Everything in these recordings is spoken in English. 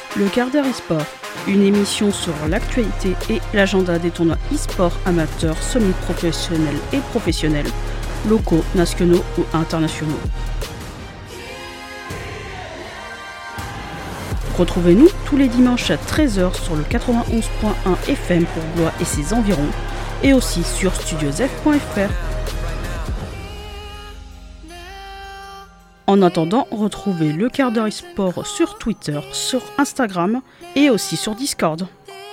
Le quart d'heure e-sport, une émission sur l'actualité et l'agenda des tournois e-sport amateurs, semi-professionnels et professionnels, locaux, nationaux ou internationaux. Retrouvez-nous tous les dimanches à 13h sur le 91.1 FM pour Blois et ses environs, et aussi sur studiosf.fr. En attendant, retrouvez le quart d'heure e-sport sur Twitter, sur Instagram et aussi sur Discord.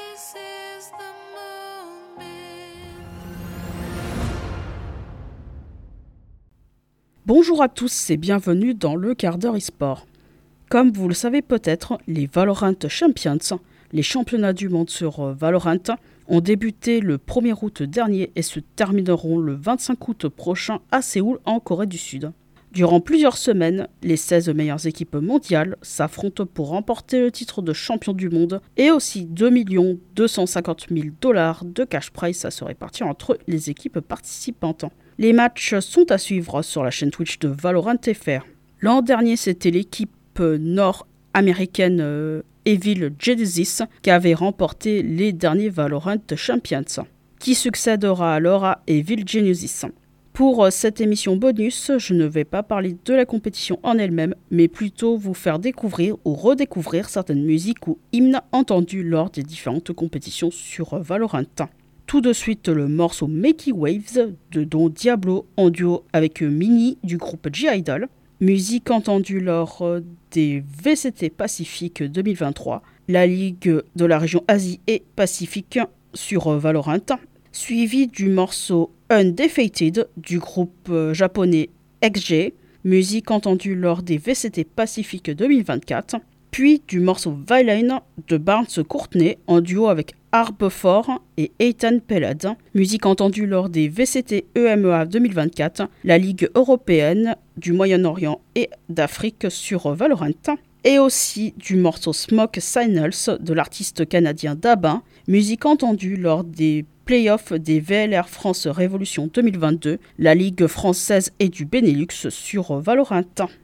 Bonjour à tous et bienvenue dans le quart d'heure e-sport. Comme vous le savez peut-être, les Valorant Champions, les championnats du monde sur Valorant, ont débuté le 1er août dernier et se termineront le 25 août prochain à Séoul en Corée du Sud. Durant plusieurs semaines, les 16 meilleures équipes mondiales s'affrontent pour remporter le titre de champion du monde et aussi 2 250 000 $ de cash prize à se répartir entre les équipes participantes. Les matchs sont à suivre sur la chaîne Twitch de Valorant FR. L'an dernier, c'était l'équipe nord-américaine Evil Genesis qui avait remporté les derniers Valorant Champions, qui succédera alors à Evil Genesis. Pour cette émission bonus, je ne vais pas parler de la compétition en elle-même, mais plutôt vous faire découvrir ou redécouvrir certaines musiques ou hymnes entendus lors des différentes compétitions sur Valorant. Tout de suite, le morceau Makey Waves de Don Diablo en duo avec Mini du groupe G-Idol. Musique entendue lors des VCT Pacifique 2023, la Ligue de la région Asie et Pacifique sur Valorant, suivi du morceau Undefeated du groupe japonais XG, musique entendue lors des VCT Pacifique 2024, puis du morceau Villain de Barnes Courtney en duo avec Harbor et Ethan Pelad, musique entendue lors des VCT EMEA 2024, la Ligue européenne du Moyen-Orient et d'Afrique sur Valorant, et aussi du morceau Smoke Signals de l'artiste canadien Dabin, musique entendue lors des playoffs des VLR France Révolution 2022, la Ligue française et du Benelux sur Valorant.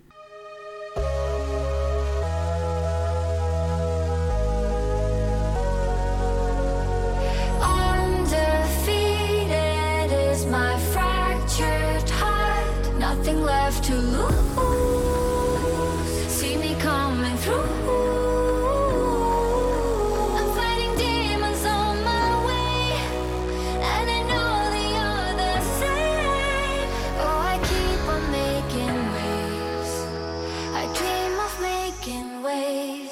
Nothing left to lose. See me coming through. I'm fighting demons on my way, and I know the other side. Oh, I keep on making waves. I dream of making waves.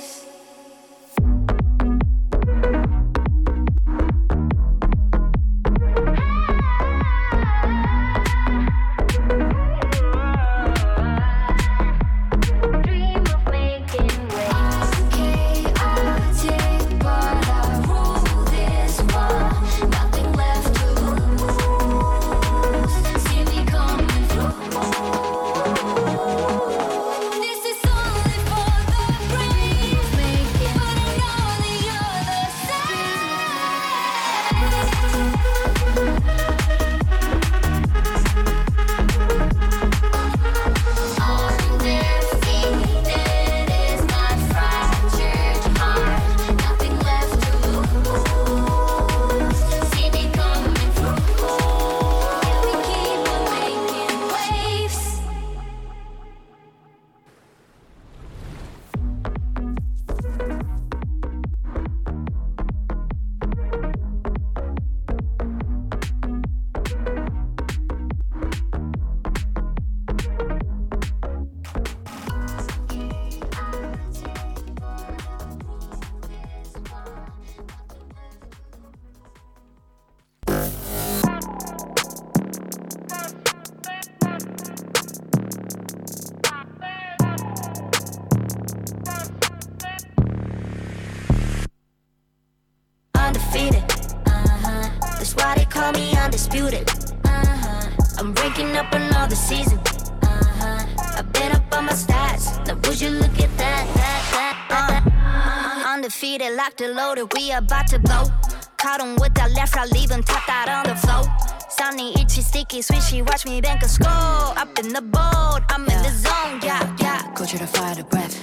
Undisputed. I'm breaking up another season. I've been up on my stats. Now would you look at that? Undefeated, locked and loaded. We about to blow. Caught 'em with that left, right, leave 'em tapped out on the floor. Sounding itchy, sticky, swishy. Watch me bank a score. Up in the boat, I'm in the zone. Yeah, yeah. Go to the fire, the breath.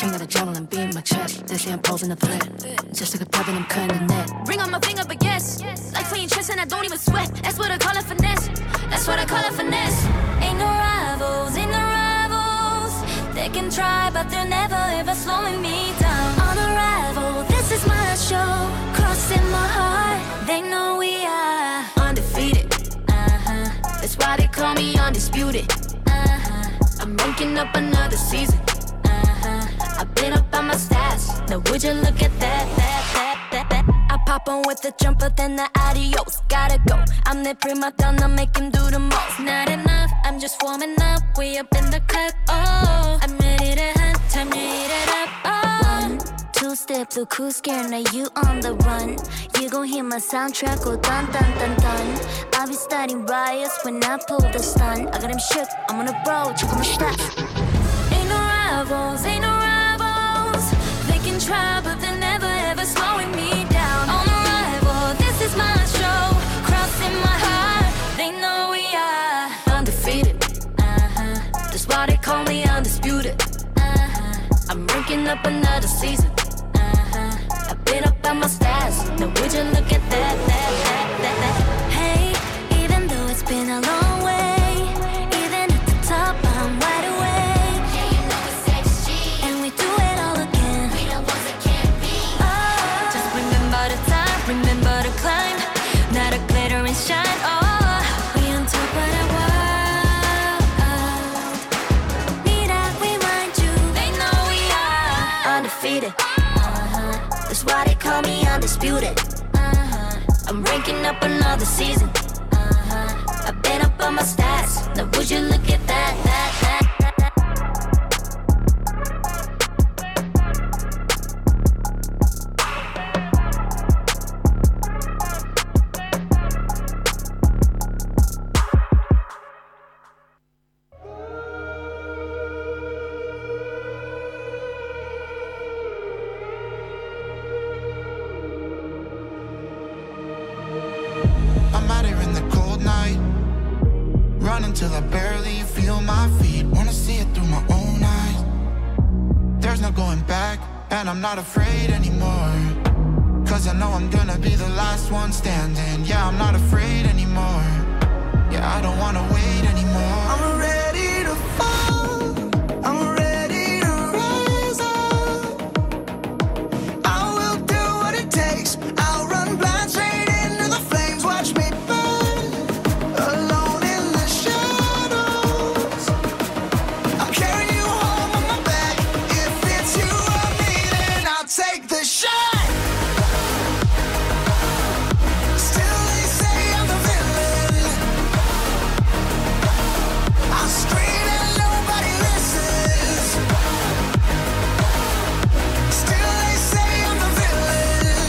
king of the jungle and beat my chest. They say I'm posing a threat, just like a puppet, I'm cutting the net. Ring on my finger, but yes, like playing chess and I don't even sweat. That's what I call it finesse. That's what I call it finesse. Ain't no rivals, ain't no rivals. They can try, but they're never ever slowing me down. On arrival, this is my show. Crossing my heart, they know we are undefeated. That's why they call me undisputed. I'm ranking up another season. I've been up on my stats. Now would you look at that? I pop on with the jumper, then the adios. Gotta go. I'm the prima donna, make him do the most. Not enough, I'm just warming up. We up in the club. Oh, I'm ready to hunt. Time to eat it up. Oh. 1, 2 step to cool scare, now you on the run. You gon' hear my soundtrack go dun dun dun dun. I'll be starting riots when I pull the stun. I got him shook, I'm on a road, check on my stats. Ain't no rivals, ain't no rivals. They can try, but they're never ever slowing me down. On arrival, this is my show. Crossing my heart, they know we are undefeated. That's why they call me undisputed. I'm ranking up another season. I've been up on my stats. Now would you look at that? Hey, even though it's been a long way, even at the top, I'm wide awake. Yeah, you know it's XG, and we do it all again. We the ones that can't be. Oh, just remember the time, remember the climb. Now the glitter and shine. Oh, we on top of the world. Need I remind you? They know we are undefeated. That's why they call me undisputed. I'm ranking up another season. I've been up on my stats. Now would you look at that? Till I barely feel my feet. Wanna see it through my own eyes. There's no going back, and I'm not afraid anymore. Cause I know I'm gonna be the last one standing. Yeah, I'm not afraid anymore. Yeah, I don't wanna wait anymore. I'm ready to fall, I'm ready to rise up. I will do what it takes. I'll run blind straight into the flames. Watch me burn alone. Take the shot. Still they say I'm the villain. I scream and nobody listens. Still they say I'm the villain.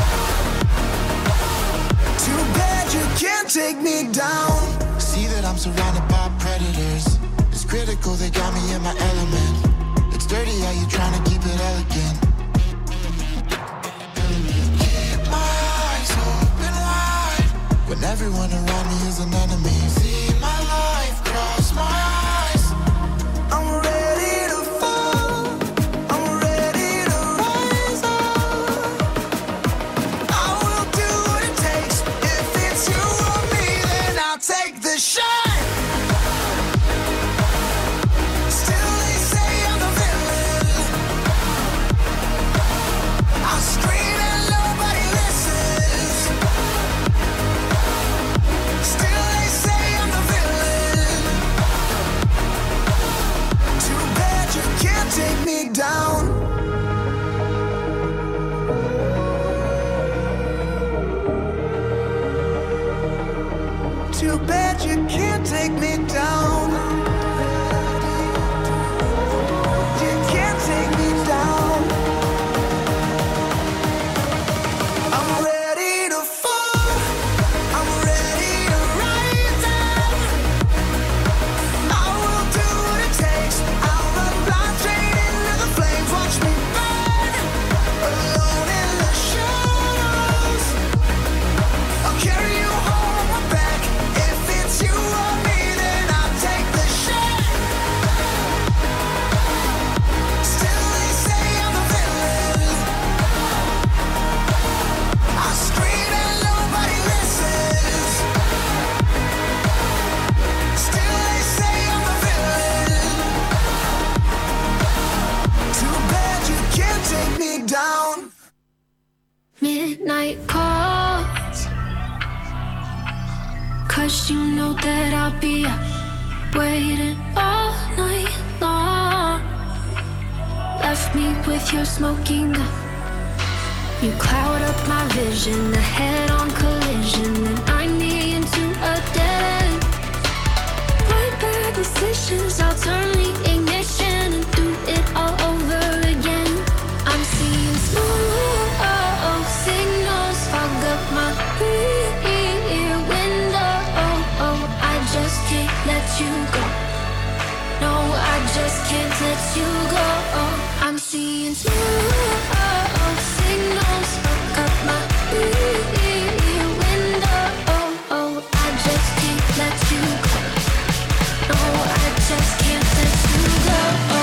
Too bad you can't take me down. See that I'm surrounded by predators. It's critical, they got me in my element. It's dirty how you trying to keep it elegant. When everyone around me is an enemy. See my life cross my eyes. I'm ready to fall, I'm ready to rise up. I will do what it takes. If it's you or me, then I'll take the shot. Still they say I'm the villain. I scream and nobody listens. Still they say I'm the villain. Too bad you can't take me down. Too bad you can't take me down. You can't take me down. I'm ready to fall, I'm ready to rise up. I will do what it takes. I'll run blind straight into the flames. Watch me night calls, 'cause you know that I'll be up waiting all night long. Left me with your smoking gun. You cloud up my vision, a head-on collision, and I'm me into a dead end. Right bad decisions, I'll turn the ignition and do it all over again. I'm seeing smoke signals fog up my rear window. I just can't let you go. No, I just can't let you go. I'm seeing smoke signals fog up my rear window. I just can't let you go. No, I just can't let you go.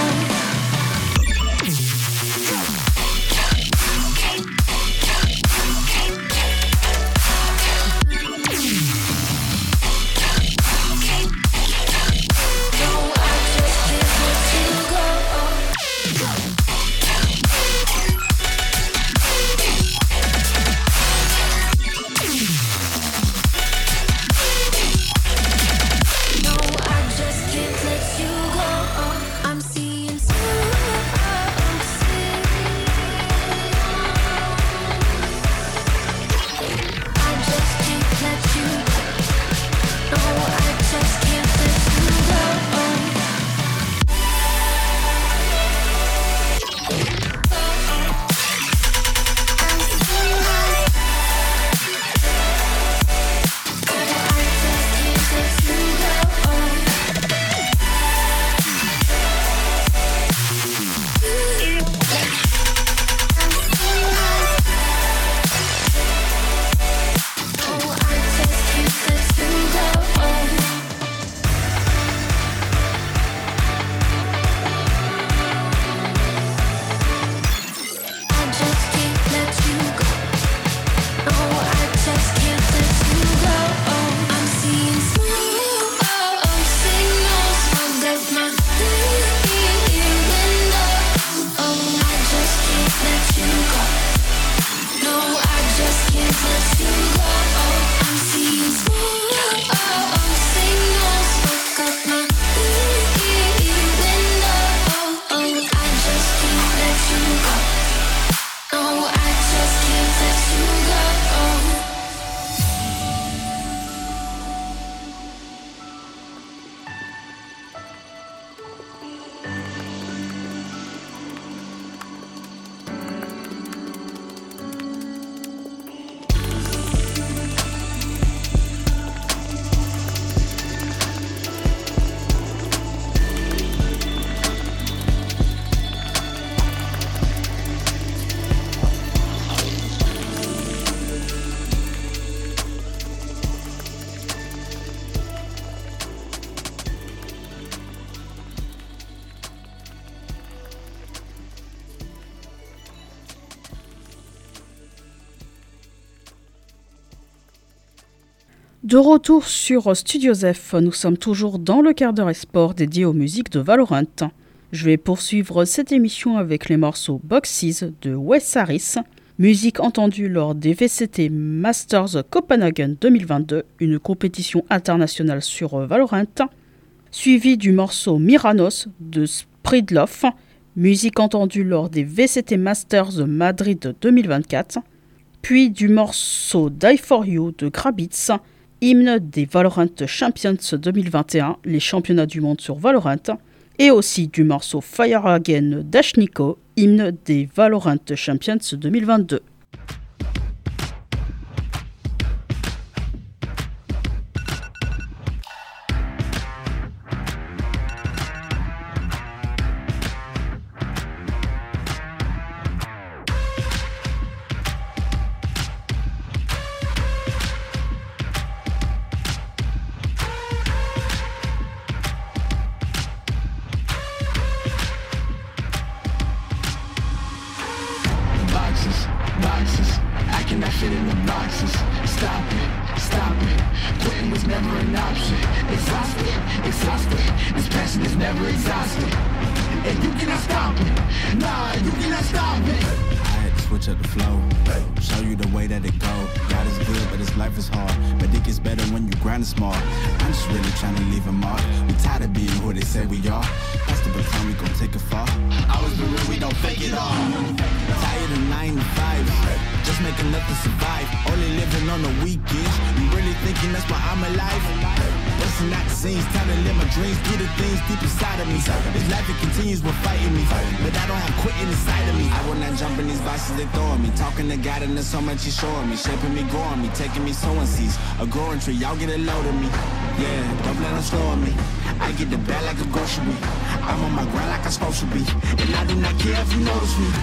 De retour sur Studio F, nous sommes toujours dans le quart d'heure esport dédié aux musiques de Valorant. Je vais poursuivre cette émission avec les morceaux Boxes de Wes Harris, musique entendue lors des VCT Masters Copenhagen 2022, une compétition internationale sur Valorant, suivi du morceau Miranos de Spridloff, musique entendue lors des VCT Masters Madrid 2024, puis du morceau Die For You de Grabitz, hymne des Valorant Champions 2021, les championnats du monde sur Valorant, et aussi du morceau Fire Again d'Ashniko, hymne des Valorant Champions 2022. switch up the flow. Show you the way that it go. God is good, but his life is hard. But it gets better when you grind smart. I'm just really trying to leave a mark. We tired of being who they say we are. That's the baton, we gon' take it far. Always be real, we don't fake it all. Tired of 9 to 5. Just making enough to survive. Only living on the weekends. You really thinking that's why I'm alive? Busting out the scenes, time to live my dreams. Do the things deep inside of me. This life, it continues with fighting me. But I don't have quitting inside of me. I will not jump in these boxes they throwing me. Talking to God and there's so much he's showing me. Shaping me, growing me, taking me sowing seeds. A growing tree, y'all get a load of me. Yeah, don't let them slow on me. I get the bag like a grocery. I'm on my grind like I'm supposed to be. And I do not care if you notice me.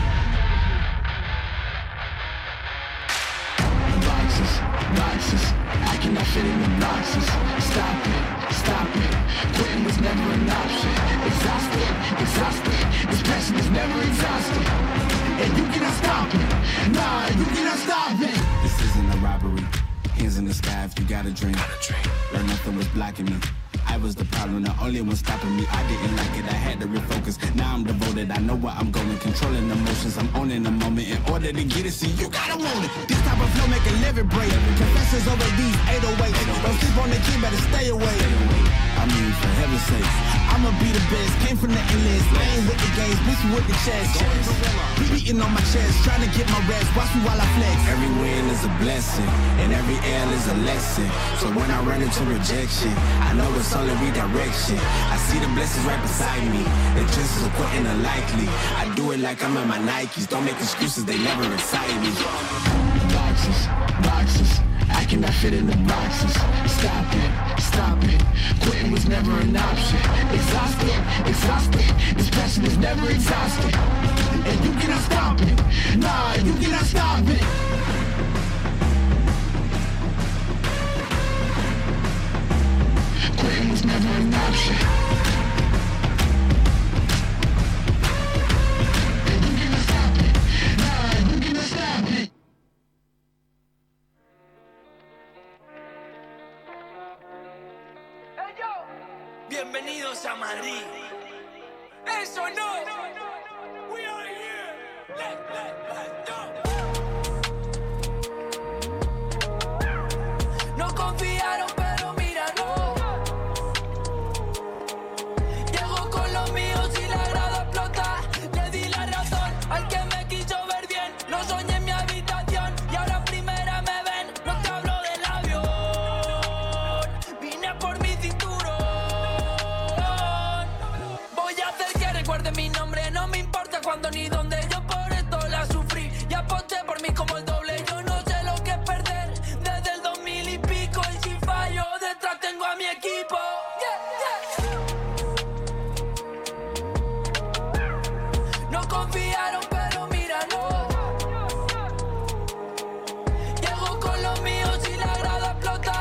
Boxes, I cannot fit in the boxes. Stop it, quitting was never an option. Exhausted, this passion is never exhausted. And you cannot stop it, nah, you cannot stop it. This isn't a robbery, hands in the sky if you got a dream. Learn nothing was blocking me. I was the problem, the only one stopping me. I didn't like it, I had to refocus. Now I'm devoted, I know where I'm going. Controlling emotions, I'm owning the moment. In order to get it, see, you gotta want it. This type of flow make a living break. Confessions over these 808s. Don't sleep on the key, better stay away. I mean, for heaven's sake, I'ma be the best. Came from the endless, lane with the games, beating with the chest. Be beating on my chest, trying to get my rest. Watch me while I flex. Every win is a blessing, and every L is a lesson. So when I run into rejection, I know it's only redirection. I see the blessings right beside me. The chances of quitting are likely. I do it like I'm in my Nikes. Don't make excuses, they never excite me. Boxes, I cannot fit in the boxes. Stop it, quitting was never an option. Exhausted, this passion is never exhausted. And you cannot stop it, nah, you cannot stop it. Quitting was never an option. And you cannot stop it, nah, you cannot stop it. Bienvenidos a Madrid. Eso no. We are here. Let's go. No confiaron, pero mira, no. Llego con los míos y la grada explota. Le di la razón al que me quiso ver bien. Lo soñé en mi habitación y ahora en primera me ven. No te hablo del avión. Vine por mi cinturón. Voy a hacer que recuerde mi nombre. No me importa cuándo ni dónde. Yo por esto la sufrí y aposté por mí como el doble. Yo no sé lo que es perder desde el 2000 y pico. Y si fallo, detrás tengo a mi equipo. No confiaron, pero mira, no. Llego con los míos y la grada explota.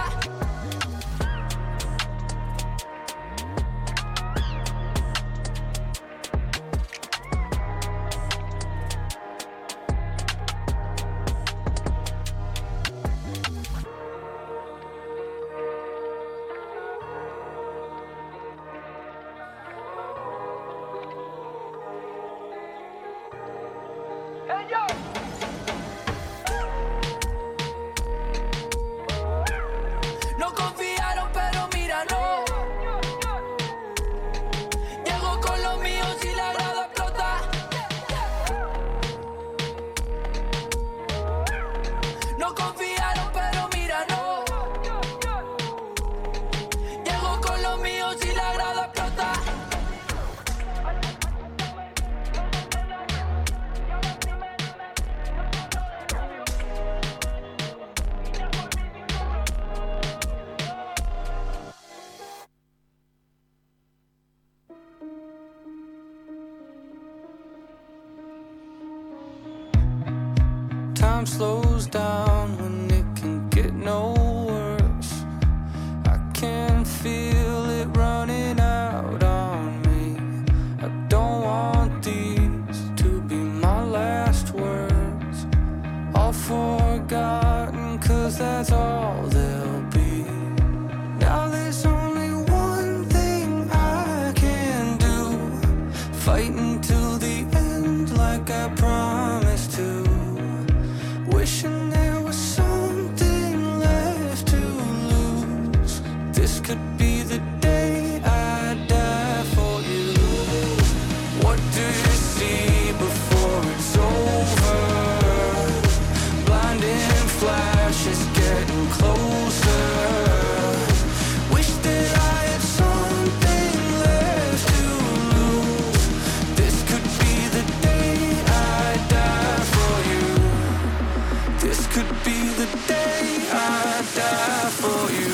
No confiaron, pero mira, no. Llego con los míos y la grada explota. No confiaron, pero mira, no. Llego con los míos y la grada explota. Time slows down when it can get no worse. I can feel it running out on me. I don't want these to be my last words. All forgotten, 'cause that's all they'll be. Now there's only one thing I can do. Fight until the end like I promised to. do you see before it's over? Blinding flashes getting closer. Wish that I had something left to lose. This could be the day I die for you. This could be the day I die for you.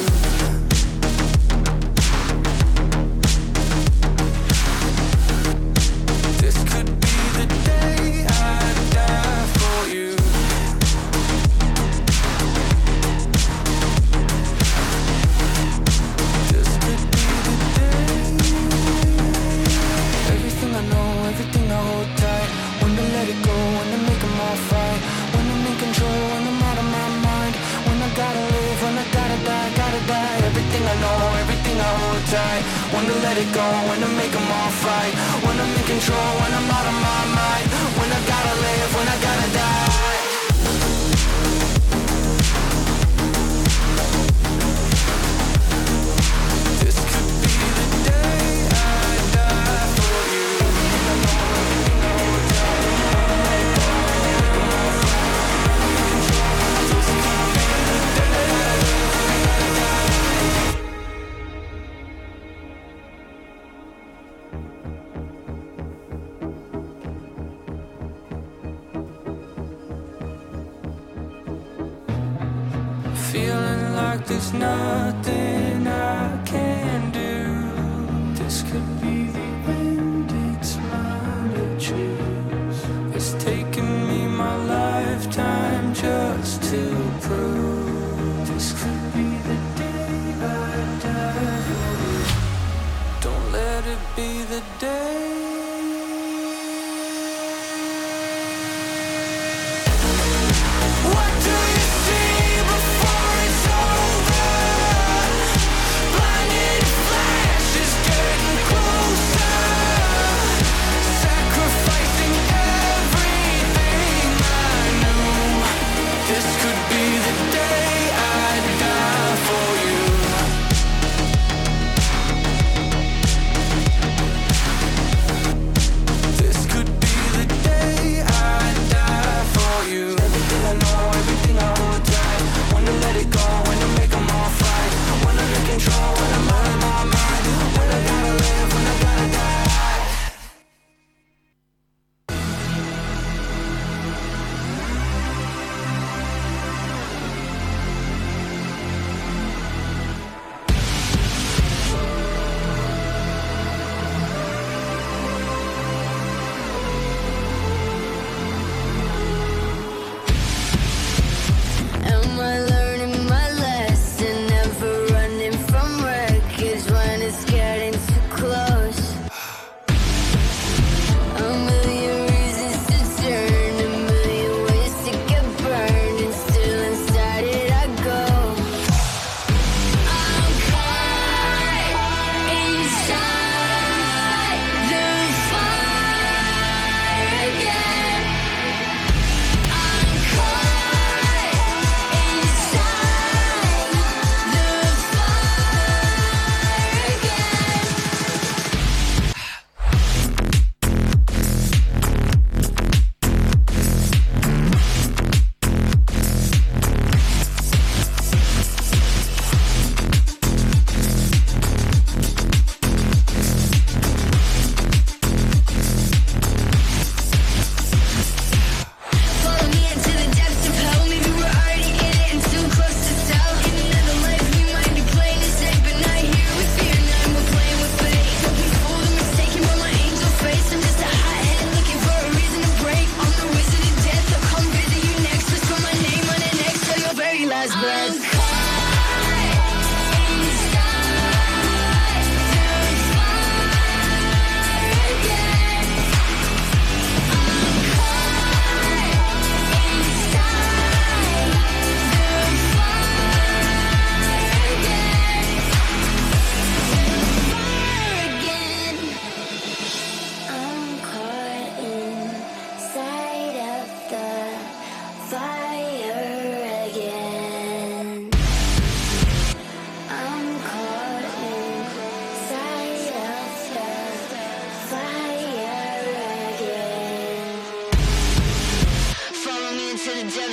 When to let it go, when to make them all fight. When I'm in control, when I'm out of my mind. When I gotta live, when I gotta die. This could be the day I die for you. Feeling like there's nothing I can do. This could be the end, it's mine to choose. It's taken me my lifetime just to prove. This could be the day I die for you. Don't let it be the day. What do you see before it's over? Blinded flashes getting closer.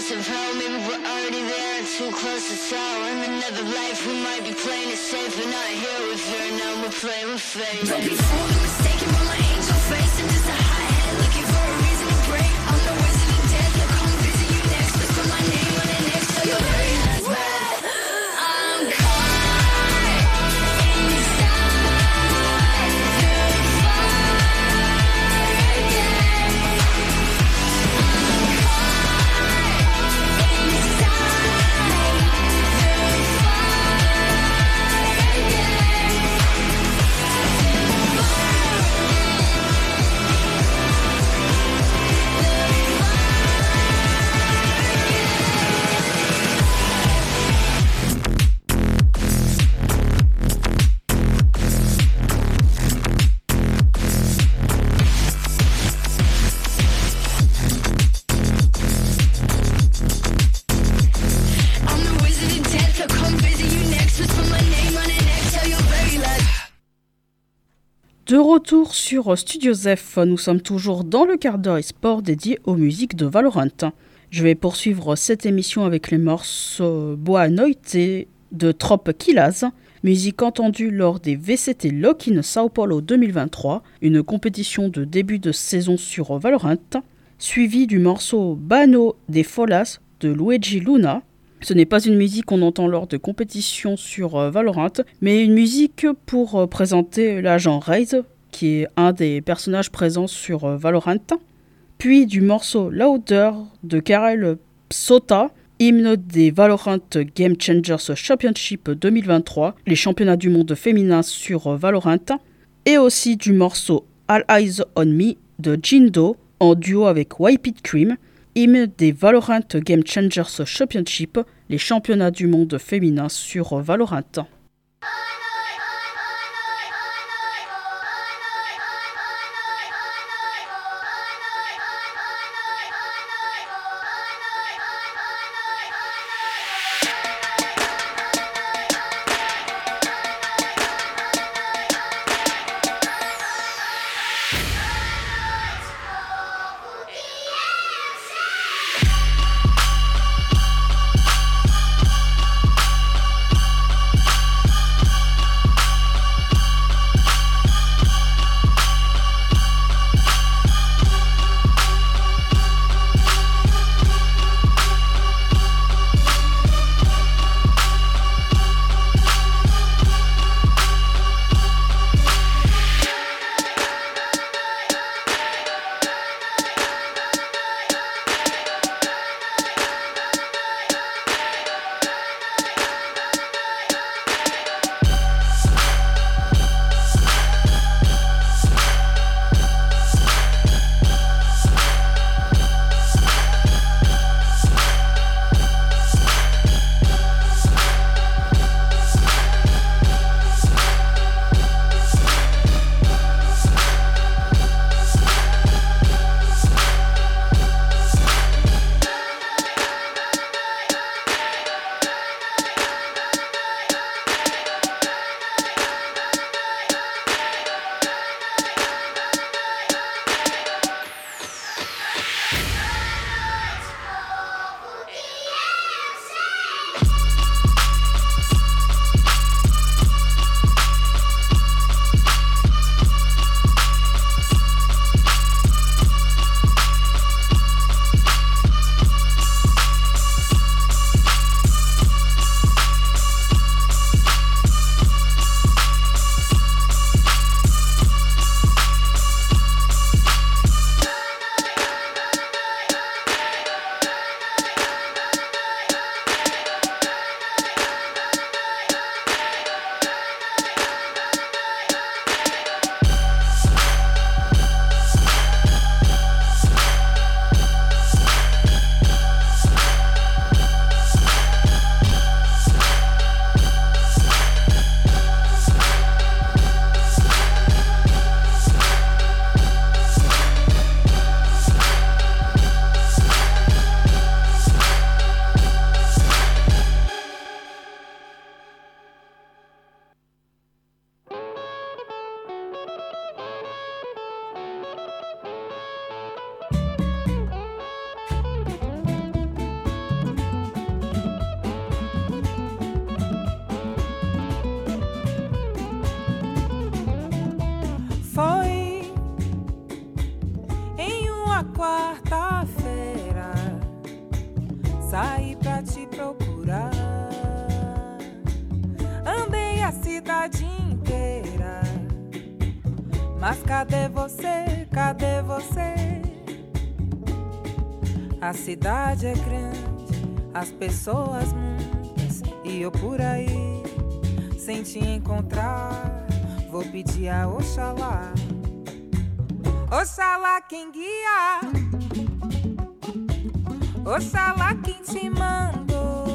sense of how maybe we're already there and too close to tell. In another life we might be playing it safe, but not here with fear. Now we're playing with fate. Don't be fooled and mistaken by my angel face. I'm just a hothead looking for a reason to break. I'm the wizard of death, I'll come visit you next. Whisper my name on the next till your very last breath. I'm caught inside the fire again. I'm caught De retour sur Studio Zef, nous sommes toujours dans le quart d'heure e-sport dédié aux musiques de Valorant. Je vais poursuivre cette émission avec les morceaux Boa Noite de Trop Killaz, musique entendue lors des VCT Lock in Sao Paulo 2023, une compétition de début de saison sur Valorant, suivi du morceau Bano des Folas de Luigi Luna. Ce n'est pas une musique qu'on entend lors de compétitions sur Valorant, mais une musique pour présenter l'agent Raze, qui est un des personnages présents sur Valorant. Puis du morceau Louder de Karel Psota, hymne des Valorant Game Changers Championship 2023, les championnats du monde féminin sur Valorant. Et aussi du morceau All Eyes on Me de Jindo, en duo avec Whipped Cream, hymne des Valorant Game Changers Championship, les championnats du monde féminin sur Valorant. uma quarta-feira saí pra te procurar. Andei a cidade inteira, mas cadê você? Cadê você? A cidade é grande, as pessoas muitas, e eu por aí sem te encontrar. Vou pedir a Oxalá, Oxalá quem guia, Oxalá quem te mandou.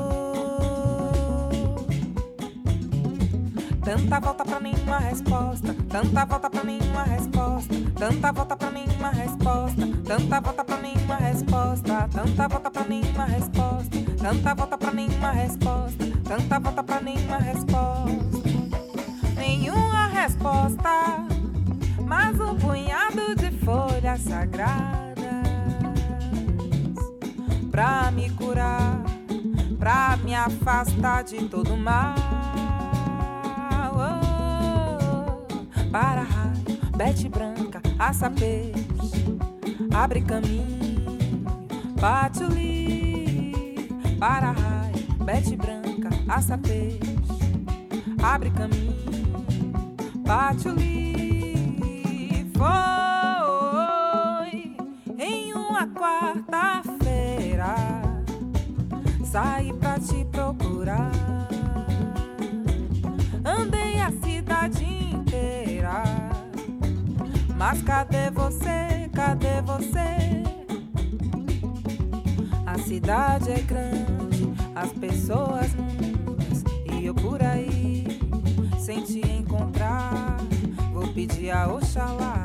Tanta volta pra nenhuma resposta, tanta volta pra nenhuma resposta, tanta volta pra nenhuma resposta, tanta volta pra nenhuma resposta, tanta volta pra nenhuma resposta, tanta volta pra nenhuma resposta, tanta volta pra nenhuma resposta. Nenhuma resposta, mas um punhado de folhas sagradas pra me curar, pra me afastar de todo mal. Oh, para raio, bete branca, assa peixe, abre caminho, patchouli. Para raio, bete branca, assa peixe, abre caminho, patchouli. Foi em uma quarta-feira saí pra te procurar. Andei a cidade inteira, mas cadê você? Cadê você? A cidade é grande, as pessoas muitas, e eu por aí sem te encontrar. Vou pedir a Oxalá,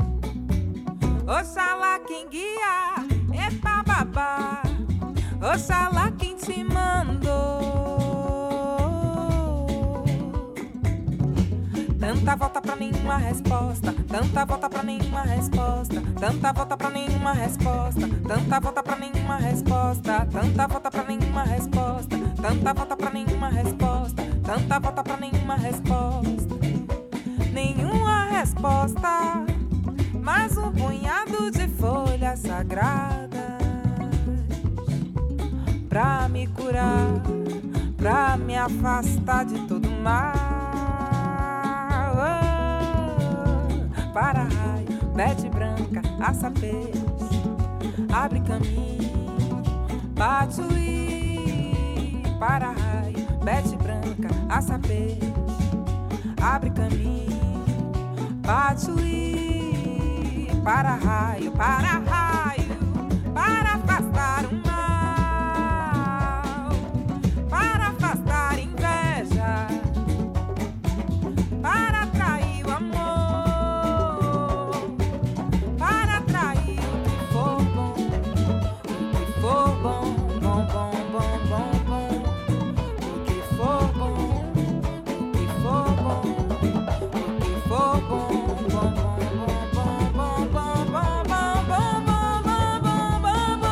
Oxalá quem guia, epa babá, Oxalá quem te mandou. Tanta volta pra nenhuma resposta, tanta volta pra nenhuma resposta, tanta volta pra nenhuma resposta, tanta volta pra nenhuma resposta, tanta volta pra nenhuma resposta, tanta volta pra nenhuma resposta, tanta volta pra nenhuma resposta. Nenhuma resposta, mas um punhado de folhas sagradas pra me curar, pra me afastar de todo mal. Oh, para raio, bete branca, assa peixe, abre caminho, patchouli. Para raio, bete branca, assa peixe, abre caminho, patchouli. Para raio, para afastar o mal, para afastar inveja, para atrair o amor, para atrair o que for bom, o que for bom, bom, bom, bom, bom, bom, o que for bom, o que for bom, o que for bom, bom, bom, bom, bom, bom, bom, bom, bom, bom, bom, bom, bom, bom.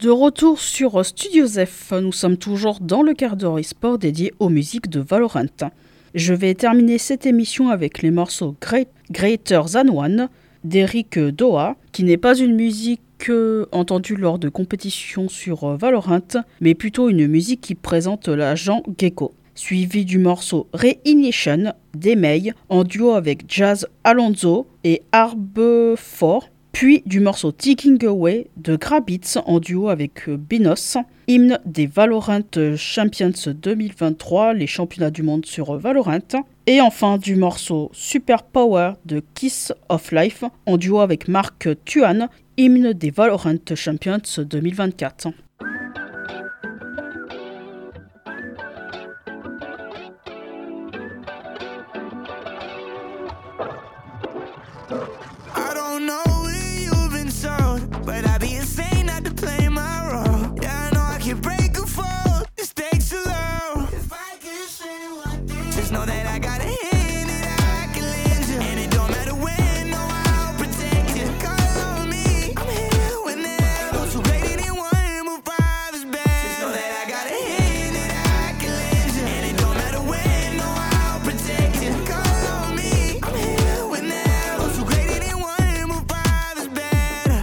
De retour sur Studio F, nous sommes toujours dans le quart d'heure e-sport dédié aux musiques de Valorant. Je vais terminer cette émission avec les morceaux Greater Than One d'Eric Doha, qui n'est pas une musique entendue lors de compétitions sur Valorant, mais plutôt une musique qui présente l'agent Gecko. Suivi du morceau Re-Ignition d'Emei en duo avec Jazz Alonso et Arbe4, puis du morceau Taking Away de Grabitz en duo avec Binos, hymne des Valorant Champions 2023, les championnats du monde sur Valorant, et enfin du morceau Super Power de Kiss of Life en duo avec Mark Tuan, hymne des Valorant Champions 2024. But I'd be insane not to play my role. Yeah, I know I can break a fall. The stakes are low. If I could say one thing, just know that I got a hand that I can lend you. And it don't matter when, no, I'll protect you. Call on me, I'm here whenever. Those who greater than one, move five is better. Just know that I got a hand that I can lend you. And it don't matter when, no, I'll protect you. Call on me, I'm here whenever. Those who greater than one, move five is better.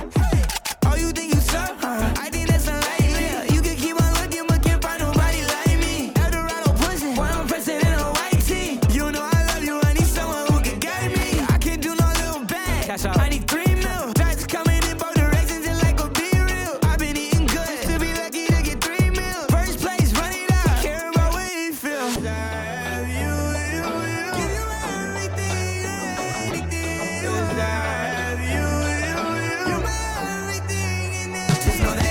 I think that's unlikely. You can keep on looking, but can't find nobody like me. Eldorado pushing, boy, I'm pressing in a white tee. You know I love you, I need someone who can guide me. I can't do no little bag, cash out. I need 3 mil. Drives coming in both directions, just like a be real. I've been eating good, to be lucky to get 3 mil. First place, run it up, care about what you feel. I have you, give you everything, anything. I have you, you're my everything, and just know that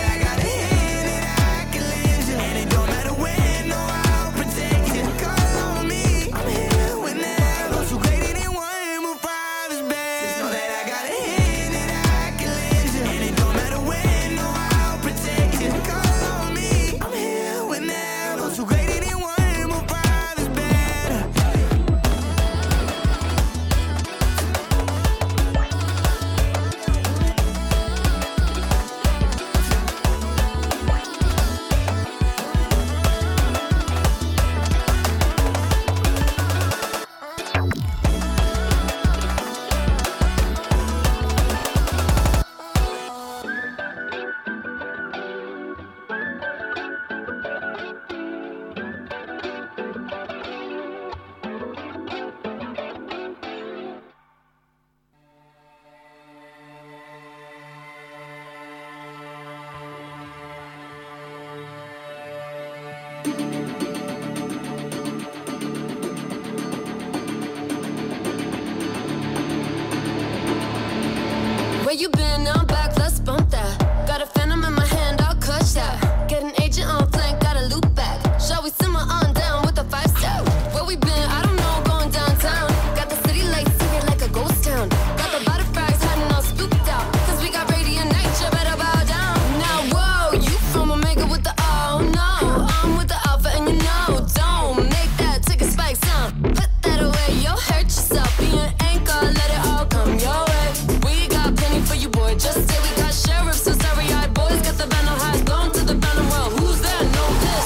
Where you been? Now I'm back, let's bump that. Got a phantom in my hand, I'll clutch that. Get an agent on flank, got a loop back. Shall we simmer on down with a 5-step? Where we been? I don't know, going downtown. Got the city lights singing like a ghost town. Got the butterflies hiding all spooked out. Cause we got radiant night, you better bow down. Now whoa, you from Omega with the oh no. I'm with the alpha and you know, don't make that ticket spike sound. Put that away, you'll hurt yourself. Be an anchor, let it all come your way. We got plenty for you, boy. Just say we got sheriffs, so sorry-eyed boys. Got the venom highs blown to the venom well. Who's there? Know this.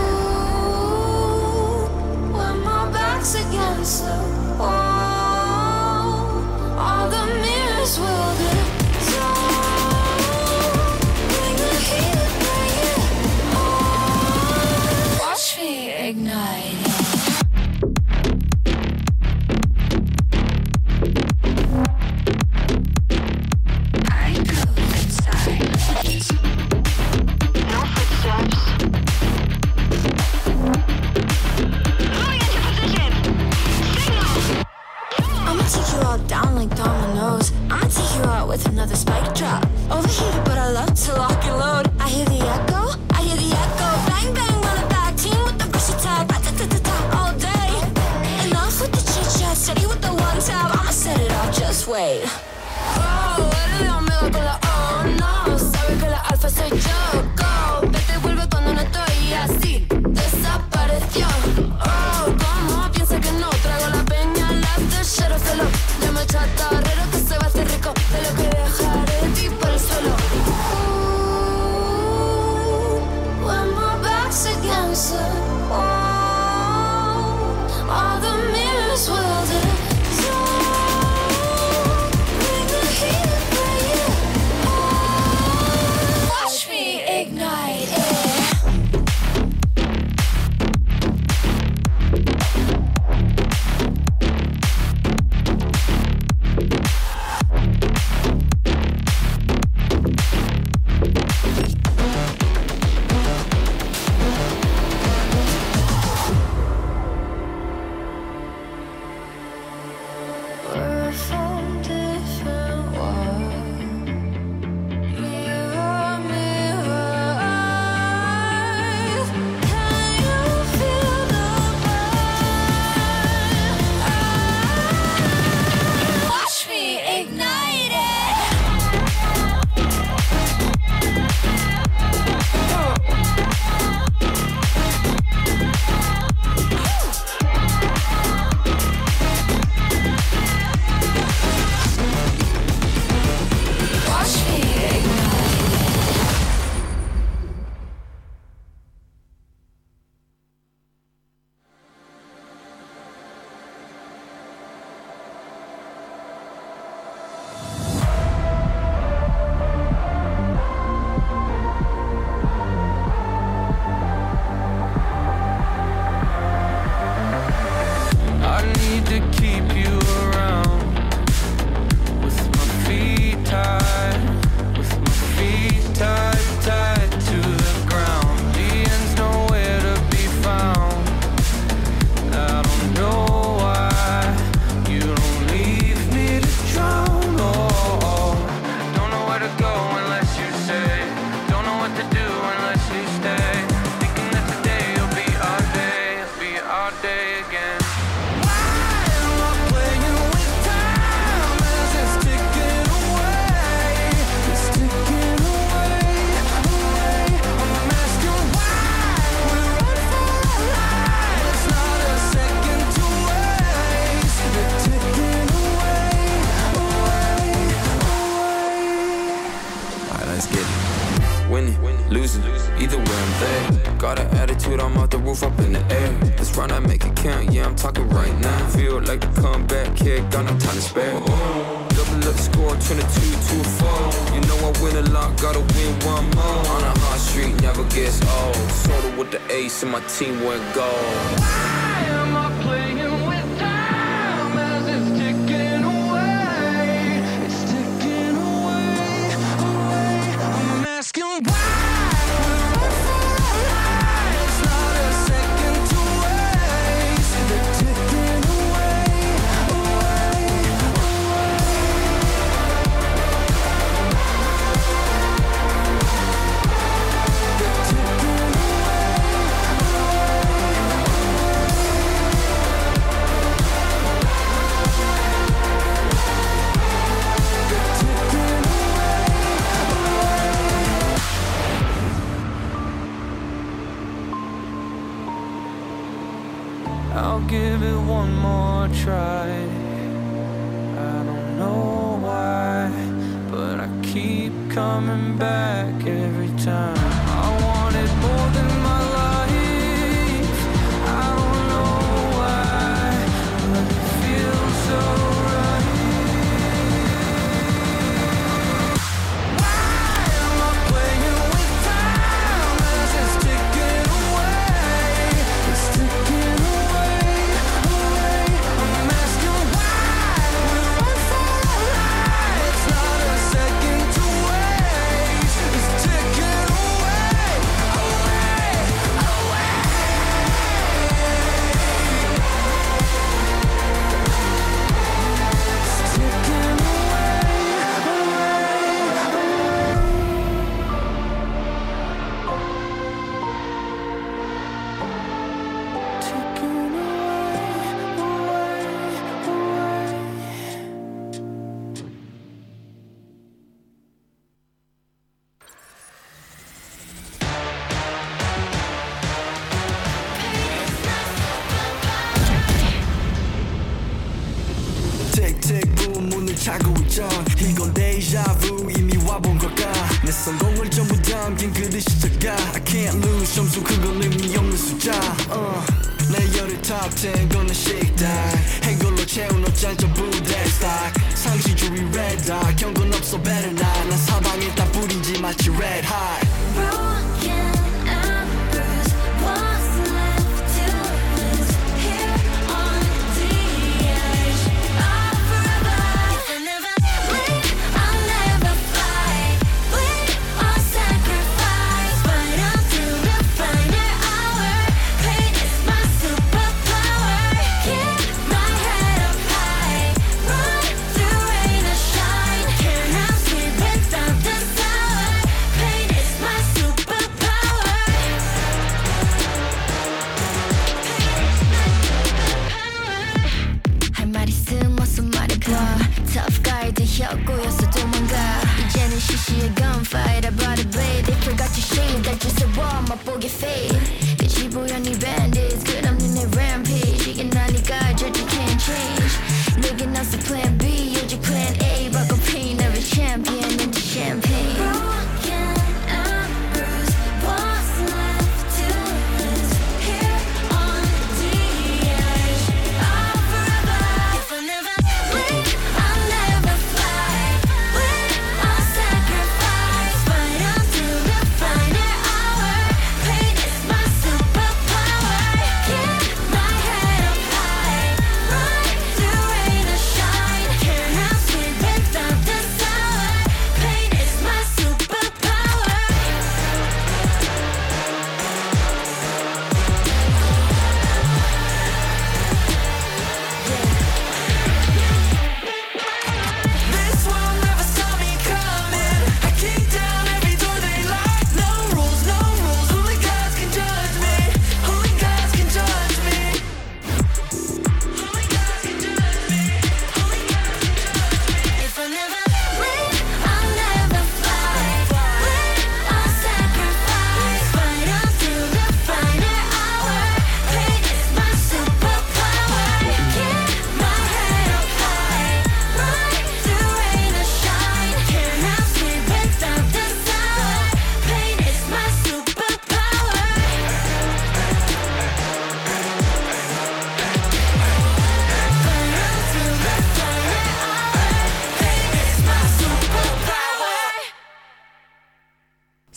Ooh, when my back's against the wall, all the mirrors will get dull. Bring the heat, bring it on. Watch me ignite. Down like dominoes. I'ma take you out with another spike drop. Overheated, but I love to lock and load. I hear the echo, I hear the echo. Bang bang, run it back. Team with the versatile, ta-ta-ta-ta all day. Enough with the chit chat, steady with the one tab. I'ma set it off, just wait. Oh, eres la omega con la oh no. Sabe que la alfa soy yo. Go, vete, vuelve cuando no estoy así. Desapareció. Oh, como piensa que no traigo la peña, las de sheriff fellow. Llama al chatarrero que se va a hacer rico de lo que dejaré de ti por el suelo. Ooh, losing. Either way I'm there. Got an attitude, I'm off the roof, up in the air. Let's run, I make it count, yeah, I'm talking right now. Feel like the comeback kid, got no time to spare. Double up score, 22-4. You know I win a lot, gotta win one more. On a hot street, never gets old. Soda with the ace and my team went gold. Why am I playing with time as it's ticking away? It's ticking away, away. I'm asking why. I'll give it one more try. I don't know why, but I keep coming back every time. I want it more than my life. I don't know why, but it feels so right. Why am I playing with time as it's ticking away? It's ticking away. I'm asking why we run for our lives. It's not a second to waste. It's ticking away, away, away. It's ticking 틱틱 문을 차고 있죠. 이건 데자부 이미 와본 걸까. 내 성공을 전부 담긴 그릇이 작아. I can't lose 점수 그건 의미 없는 숫자. 내 열의 top 10 거는 식당 해골로 채운 옷잔 전부 대스탁 상시주의 red dot 경고는 없어 better not 난 사방에 다 뿌린지 마치 red hot. Broken and bruised, what's left to lose here on the edge of forever? If I never blink, I'll never fight. Blink or sacrifice, fight until the final hour. Pain is my superpower. Keep my head up high, run through rain or shine. Cannot sleep without the sour. Pain is my superpower. 할 말 있음 어서 말해봐. Tough guy 되었고여서 도망가. 이제는 시시해 gunfight. I brought a blade. They forgot to shave. 날 주워와 맛보게 fade. 끝이 보여 네 bandits. 끝없는 내 rampage. 이게 나니까 judge you can't change. 내게 나서 plan B. 요즘 plan A. 바꿔 pain every champion into champagne. Broken and bruised. What's left to lose here on the edge of forever? If I never blink, I'll never fight. Blink or sacrifice, fight until the final hour. Pain is my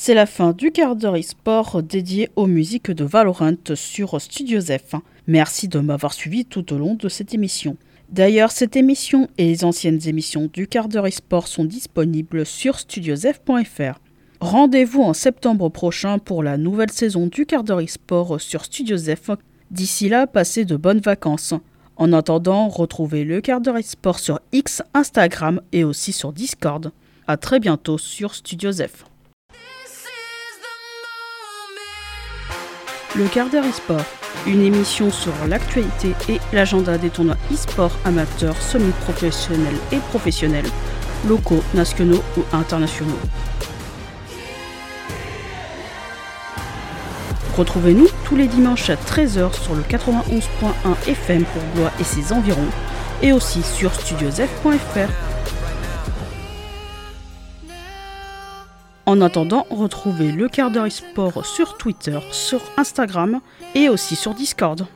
C'est la fin du quart d'heure e-sport dédié aux musiques de Valorant sur Studio Zef. Merci de m'avoir suivi tout au long de cette émission. D'ailleurs, cette émission et les anciennes émissions du quart d'heure e-sport sont disponibles sur studiozef.fr. Rendez-vous en septembre prochain pour la nouvelle saison du quart d'heure e-sport sur Studio Zef. D'ici là, passez de bonnes vacances. En attendant, retrouvez le quart d'heure e-sport sur X, Instagram et aussi sur Discord. À très bientôt sur Studio Zef. Le quart d'heure e-sport, une émission sur l'actualité et l'agenda des tournois e-sport amateurs, semi-professionnels et professionnels, locaux, nationaux ou internationaux. Retrouvez-nous tous les dimanches à 13h sur le 91.1 FM pour Blois et ses environs, et aussi sur studiozef.fr. En attendant, retrouvez le quart d'heure e-sport sur Twitter, sur Instagram et aussi sur Discord.